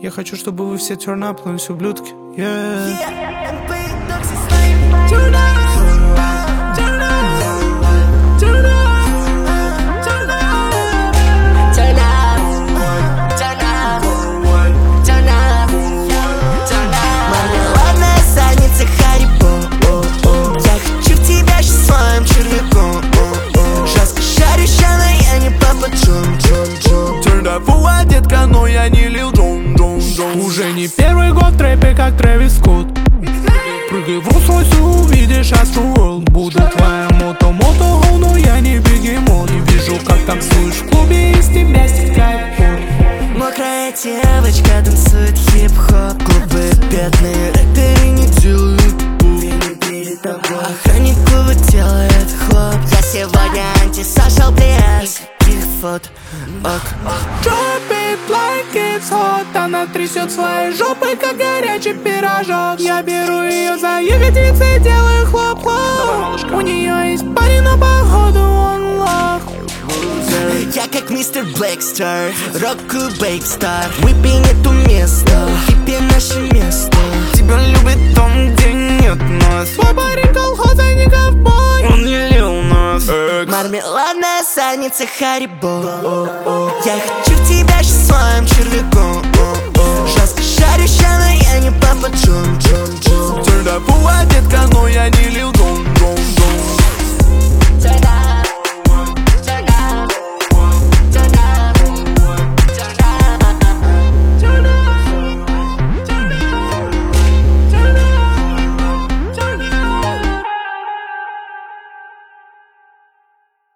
Я хочу, чтобы вы все turn up, но все ублюдки. Мармеладная задница Харибо. Я хочу в тебя сейчас своим червяком. Жестко шарюща, но я не папа Джон. Turned up, детка, но я не Лил Джон. Уже не первый год в трэпе, как Трэвис Скотт. Прыгай в Rolls-Royce, увидишь Astro World. Буду твоя мото, но я не бегемот. Не вижу, как танцуешь в клубе, из тебя стекает пот. Мокрая девочка танцует хип-хоп. Клубы бедные, рэперы не делают пуп. Я не перед тобой. Охранник клуба делает хлоп. Я сегодня антисошал, без каких фото. Drop it like it's hot. Она трясет своей жопой, как горячий пирожок. Я беру ее за ягодицы, делаю хлоп-хлоп. У нее есть парень, но походу он лох. Я как мистер Блэкстар, рок-клуб Бейкстар. Выпей эту место, хиппи наше место. Тебя любит там, где нет нас. Твой парень колхоз, а не ковбой. Он не Лил Нас. Мармеладная задница Харибо. Я хочу в тебя сейчас своим червяком. Жестко шарюща, но я не папа Джон. Turned up, детка, но я не Лил